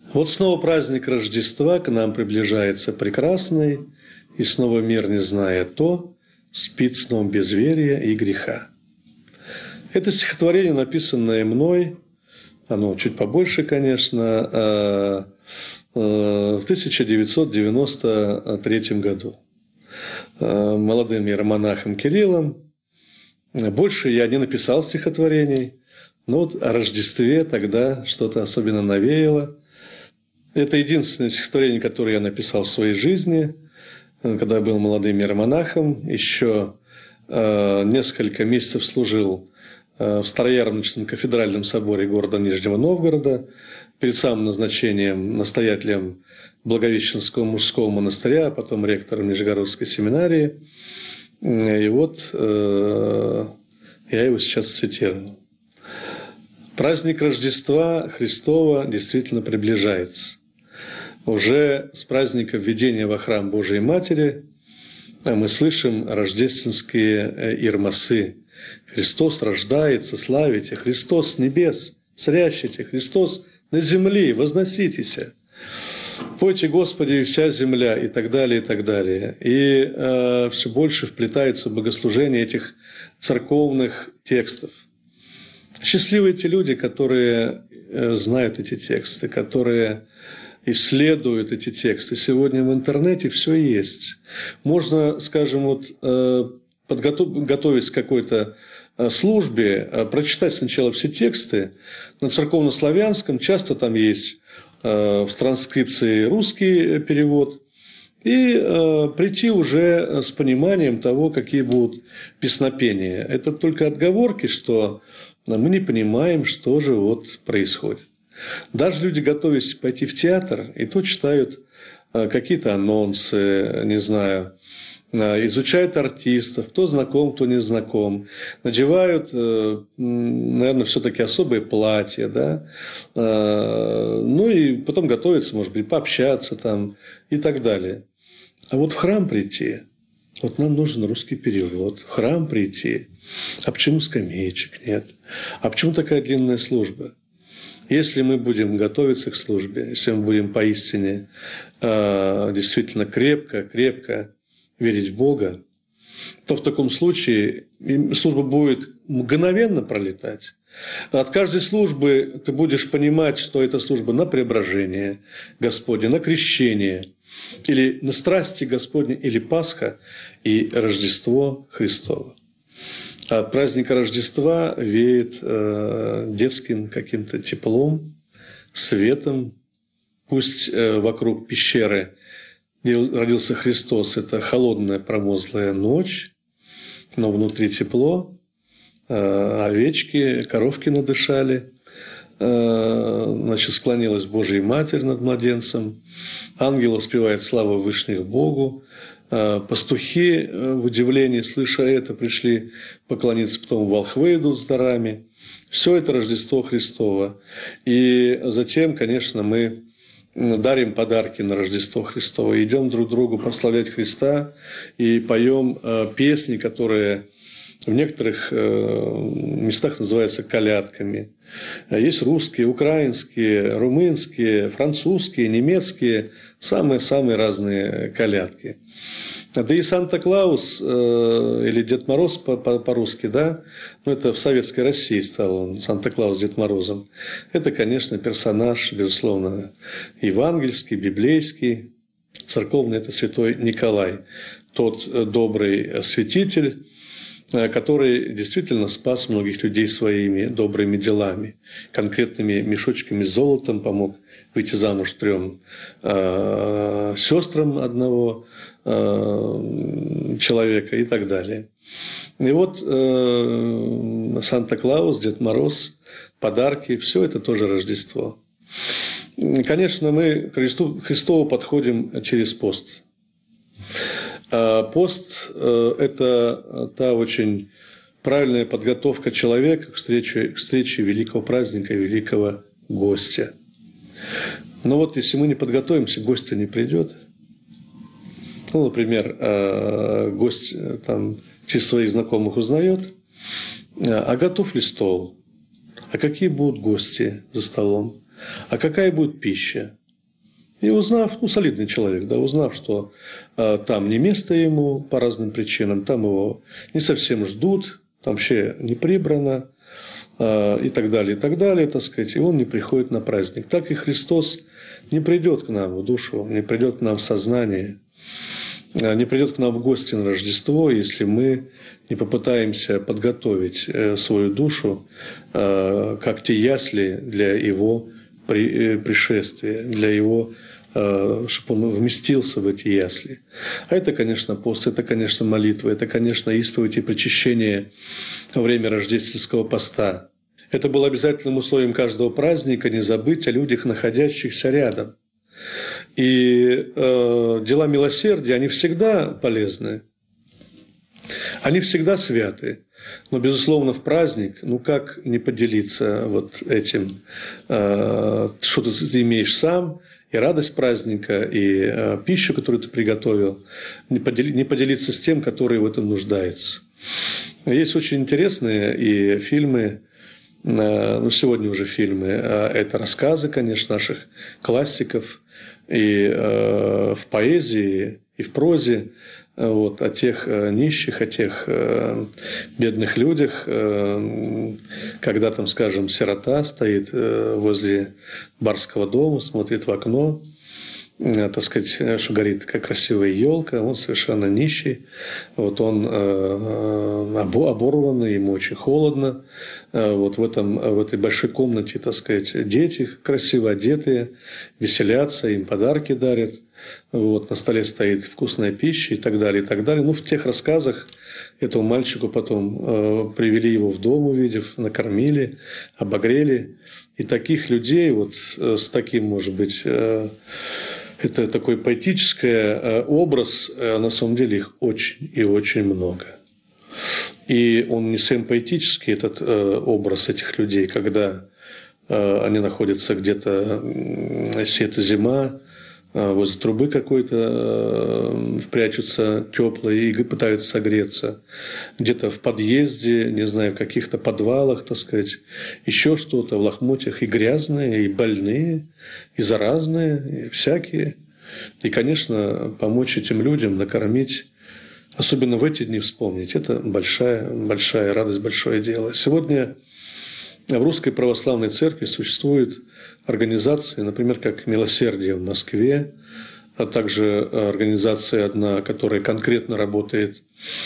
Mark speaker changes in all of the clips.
Speaker 1: Вот снова праздник Рождества к нам приближается прекрасный, и снова мир, не зная то, спит сном безверия и греха. Это стихотворение, написанное мной, оно чуть побольше, конечно, в 1993 году. Молодым иеромонахом Кириллом. Больше я не написал стихотворений, но вот о Рождестве тогда что-то особенно навеяло. Это единственное стихотворение, которое я написал в своей жизни, когда я был молодым иеромонахом. Еще несколько месяцев служил в Староярмарочном кафедральном соборе города Нижнего Новгорода, перед самым назначением настоятелем Благовещенского мужского монастыря, а потом ректором Нижегородской семинарии. И вот я его сейчас цитирую. Праздник Рождества Христова действительно приближается. Уже с праздника введения во храм Божией Матери мы слышим рождественские ирмасы. Христос рождается, славите, Христос с небес, срящите, Христос на земле, возноситесь. Пойте, Господи, вся земля, и так далее, и так далее. И все больше вплетается в богослужение этих церковных текстов. Счастливы те люди, которые знают эти тексты, которые исследуют эти тексты. Сегодня в интернете все есть. Можно, скажем, вот, готовясь к какой-то службе, прочитать сначала все тексты на церковнославянском, часто там есть в транскрипции русский перевод, и прийти уже с пониманием того, какие будут песнопения. Это только отговорки, что мы не понимаем, что же вот происходит. Даже люди, готовясь пойти в театр, и то читают какие-то анонсы, не знаю, изучают артистов, кто знаком, кто не знаком, надевают, наверное, все-таки особые платья, да? Ну и потом готовятся, может быть, пообщаться там и так далее. А вот в храм прийти, вот нам нужен русский перевод, в храм прийти, а почему скамеечек нет? А почему такая длинная служба? Если мы будем готовиться к службе, если мы будем поистине действительно крепко верить в Бога, то в таком случае служба будет мгновенно пролетать. От каждой службы ты будешь понимать, что это служба на преображение Господне, на крещение, или на страсти Господне, или Пасха и Рождество Христово. От праздника Рождества веет детским каким-то теплом, светом. Пусть вокруг пещеры, где родился Христос, это холодная промозглая ночь, но внутри тепло, овечки, коровки надышали, значит, склонилась Божья Матерь над младенцем, ангел воспевает славу Вышних Богу, пастухи в удивлении, слыша это, пришли поклониться, потом волхвы идут с дарами. Все это Рождество Христово. И затем, конечно, мы дарим подарки на Рождество Христово, идем друг другу прославлять Христа и поем песни, которые в некоторых местах называются колядками. Есть русские, украинские, румынские, французские, немецкие, самые-самые разные колядки. Да и Санта-Клаус или Дед Мороз по-русски, да, но это в советской России стал он, Санта-Клаус Дед Морозом. Это, конечно, персонаж, безусловно, евангельский, библейский, церковный, это святой Николай, тот добрый святитель, который действительно спас многих людей своими добрыми делами, конкретными мешочками с золотом, помог выйти замуж 3 сестрам одного человека и так далее. И вот Санта-Клаус, Дед Мороз, подарки, все это тоже Рождество. Конечно, мы к Христову подходим через пост. Пост – это та очень правильная подготовка человека к встрече великого праздника, великого гостя. Но вот если мы не подготовимся, гость-то не придет. Ну, например, гость там через своих знакомых узнает, а готов ли стол, а какие будут гости за столом, а какая будет пища. И узнав, солидный человек, да, узнав, что там не место ему по разным причинам, там его не совсем ждут, там вообще не прибрано, и так далее, так сказать, и он не приходит на праздник. Так и Христос не придет к нам в душу, не придет к нам в сознание, не придет к нам в гости на Рождество, если мы не попытаемся подготовить свою душу, как те ясли для его пришествия, для его, чтобы он вместился в эти ясли. А это, конечно, пост, это, конечно, молитва, это, конечно, исповедь и причащение во время рождественского поста. Это было обязательным условием каждого праздника не забыть о людях, находящихся рядом. И дела милосердия, они всегда полезны, они всегда святы. Но, безусловно, в праздник, как не поделиться вот этим, что ты имеешь сам, и радость праздника, и пищу, которую ты приготовил, не поделиться с тем, который в этом нуждается. Есть очень интересные и фильмы, сегодня уже фильмы, это рассказы, конечно, наших классиков, и в поэзии, и в прозе, вот, о тех нищих, о тех бедных людях, когда там, скажем, сирота стоит возле барского дома, смотрит в окно, так сказать, что горит такая красивая елка, он совершенно нищий, вот он оборванный, ему очень холодно, вот в этой большой комнате, так сказать, дети красиво одетые, веселятся, им подарки дарят, вот, на столе стоит вкусная пища и так далее, и так далее. В тех рассказах этому мальчику потом привели его в дом, увидев, накормили, обогрели. И таких людей, вот с таким, может быть, это такой поэтический образ, на самом деле их очень и очень много. И он не совсем поэтический, этот образ этих людей, когда они находятся где-то, если это зима, возле трубы какой-то прячутся теплые и пытаются согреться. Где-то в подъезде, не знаю, в каких-то подвалах, так сказать, еще что-то, в лохмотьях и грязные, и больные, и заразные, и всякие. И, конечно, помочь этим людям, накормить, особенно в эти дни вспомнить, это большая радость, большое дело. Сегодня в Русской Православной Церкви существует организации, например, как «Милосердие» в Москве, а также организация одна, которая конкретно работает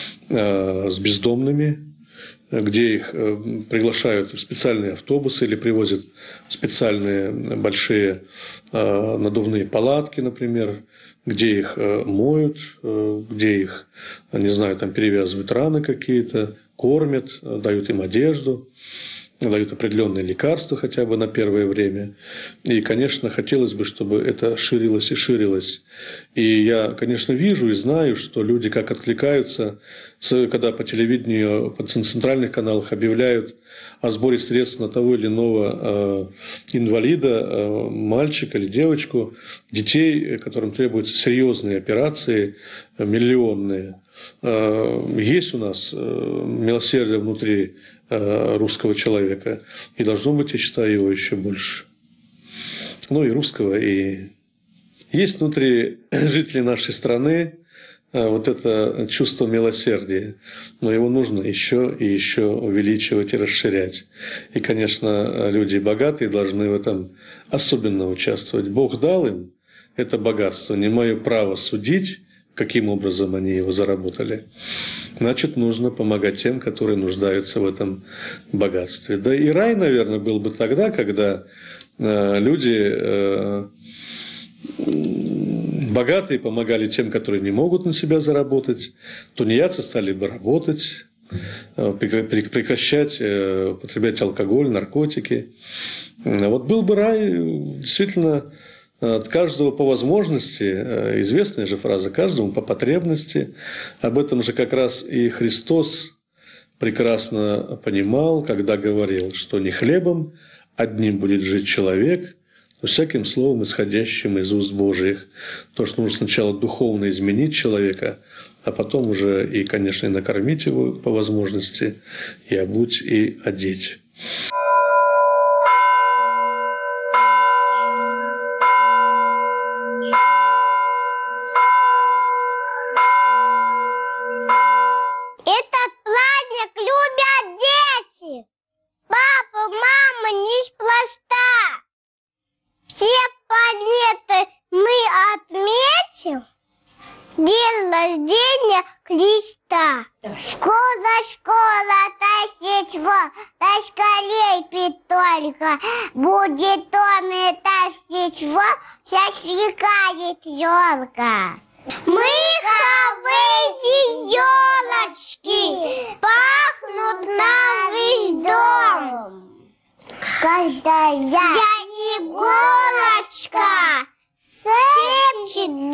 Speaker 1: с бездомными, где их приглашают в специальные автобусы или привозят в специальные большие надувные палатки, например, где их моют, где их, не знаю, там перевязывают раны какие-то, кормят, дают им одежду, дают определенные лекарства хотя бы на первое время. И, конечно, хотелось бы, чтобы это ширилось и ширилось. И я, конечно, вижу и знаю, что люди как откликаются, когда по телевидению, по центральных каналах объявляют о сборе средств на того или иного инвалида, мальчика или девочку, детей, которым требуются серьезные операции, миллионные. Есть у нас милосердие внутри русского человека. И должно быть, я считаю, его еще больше. И русского. И есть внутри жителей нашей страны вот это чувство милосердия. Но его нужно еще и еще увеличивать и расширять. И, конечно, люди богатые должны в этом особенно участвовать. Бог дал им это богатство. Не мое право судить, каким образом они его заработали. Значит, нужно помогать тем, которые нуждаются в этом богатстве. Да и рай, наверное, был бы тогда, когда люди богатые помогали тем, которые не могут на себя заработать. Тунеядцы стали бы работать, прекращать употреблять алкоголь, наркотики. Вот был бы рай действительно от каждого по возможности, известная же фраза, каждому по потребности. Об этом же как раз и Христос прекрасно понимал, когда говорил, что не хлебом одним будет жить человек, но всяким словом, исходящим из уст Божьих. То, что нужно сначала духовно изменить человека, а потом уже и, конечно, и накормить его по возможности, и обуть, и одеть.
Speaker 2: День рождения Христа. Школа, школа, тащить во, тащкалей петолька. Будет доме тащить во, счастливая елка. Мыховые елочки пахнут на весь дом. Когда я иголочка шепчет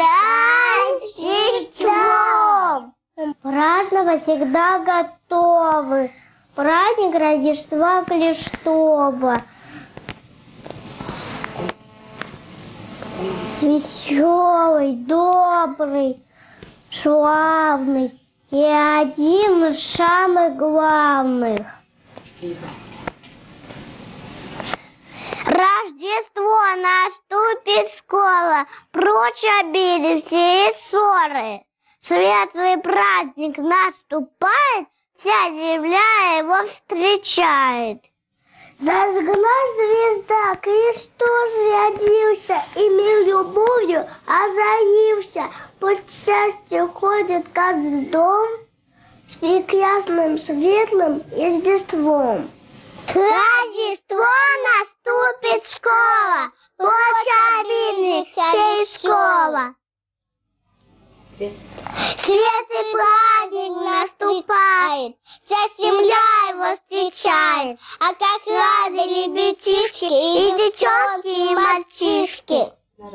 Speaker 2: Рождеством. Праздновать всегда готовы. Праздник Рождества Христова. Веселый, добрый, славный и один из самых главных. Рождество наступит скоро, прочь обиды все и ссоры. Светлый праздник наступает, вся земля его встречает. Зажгла звезда, Христос родился, и мир любовью озарился. Под счастьем ходит каждый дом с прекрасным, светлым Рождеством. Рождество наступит скоро, прочь обидных всей школа. Светлый праздник наступает, вся земля его встречает. А как рады ребятишки и девчонки, и мальчишки. На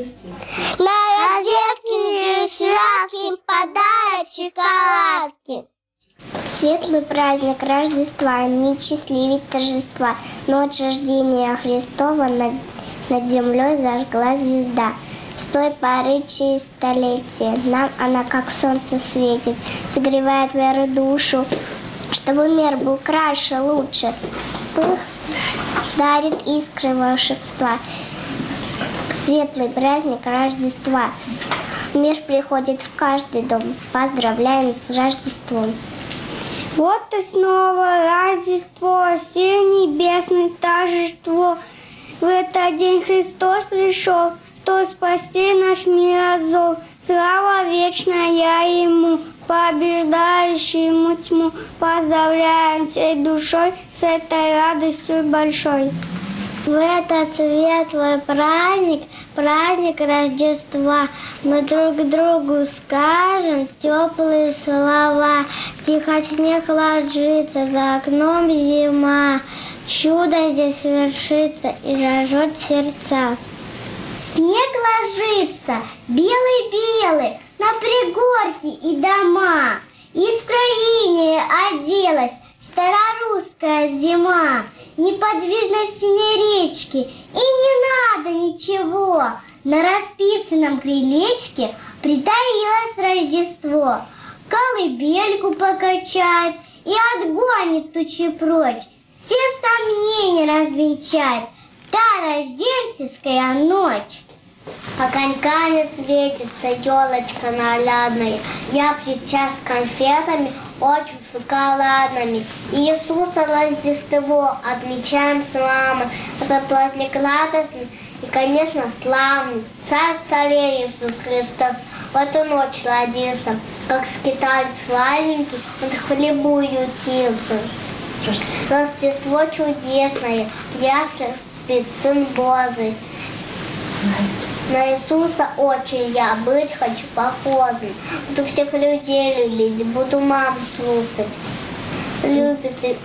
Speaker 2: рождественские шляпки подают шоколадки. Светлый праздник Рождества, не счастливит торжества. Ночь рождения Христова над землей зажгла звезда. С той поры через столетия нам она как солнце светит, согревает веру душу, чтобы мир был краше, лучше. Вспых дарит искры волшебства. Светлый праздник Рождества. Мир приходит в каждый дом. Поздравляем с Рождеством. Вот и снова Рождество, все небесное торжество. В этот день Христос пришел, чтобы спасти наш мир от зол. Слава вечная Ему, побеждающему тьму. Поздравляем всей душой с этой радостью большой. В этот светлый праздник, праздник Рождества, мы друг другу скажем теплые слова. Тихо снег ложится, за окном зима. Чудо здесь свершится и зажжет сердца. Снег ложится, белый-белый, на пригорки и дома. Из краины оделась старорусская зима. Неподвижно синей речки, и не надо ничего. На расписанном крылечке притаилось Рождество. Колыбельку покачает и отгонит тучи прочь. Все сомнения развенчает та рождественская ночь. Огоньками светится елочка нарядная. Я причас с конфетами, очень шоколадными. Иисуса Рождество отмечаем с мамой. Это праздник радостный и, конечно, славный. Царь царей Иисус Христос в эту ночь родился. Как скиталец сладенький, он в хлебу ютился. Рождество чудесное, ясно спит Сын Божий. На Иисуса очень я быть хочу похожим. Буду всех людей любить, буду маму слушать. Любит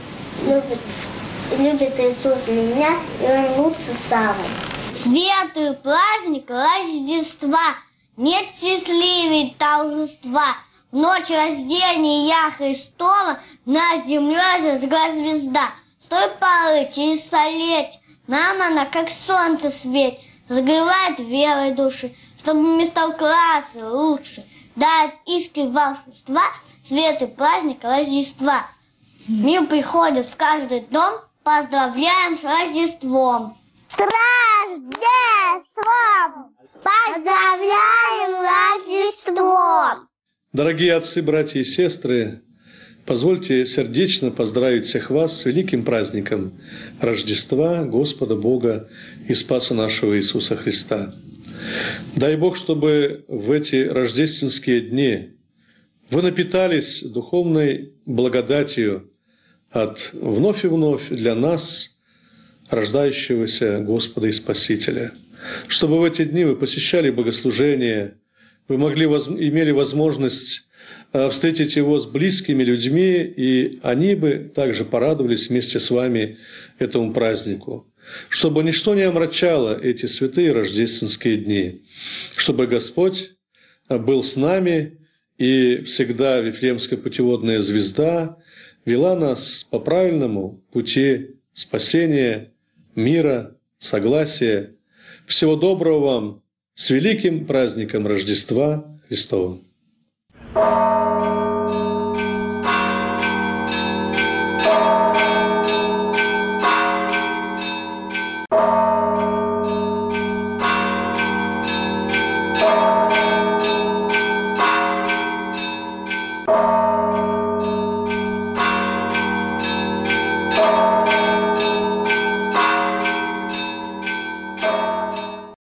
Speaker 2: Иисус меня, и Он лучше самый. Светлый праздник Рождества, нет счастливей торжества. В ночь рождения Христова над землей зажгла звезда. С той поры через столетия нам она как солнце светит, согревает верой души, чтобы мир стал краше, лучше, дает искры волшебства, свет и праздник Рождества. Мир приходит в каждый дом, поздравляем с Рождеством. С Рождеством! Поздравляем Рождеством!
Speaker 1: Дорогие отцы, братья и сестры, позвольте сердечно поздравить всех вас с великим праздником Рождества Господа Бога и Спаса нашего Иисуса Христа. Дай Бог, чтобы в эти рождественские дни вы напитались духовной благодатью от вновь и вновь для нас рождающегося Господа и Спасителя. Чтобы в эти дни вы посещали богослужения, вы имели возможность встретить Его с близкими людьми, и они бы также порадовались вместе с вами этому празднику. Чтобы ничто не омрачало эти святые рождественские дни. Чтобы Господь был с нами, и всегда Вифлеемская путеводная звезда вела нас по правильному пути спасения, мира, согласия. Всего доброго вам с великим праздником Рождества Христова!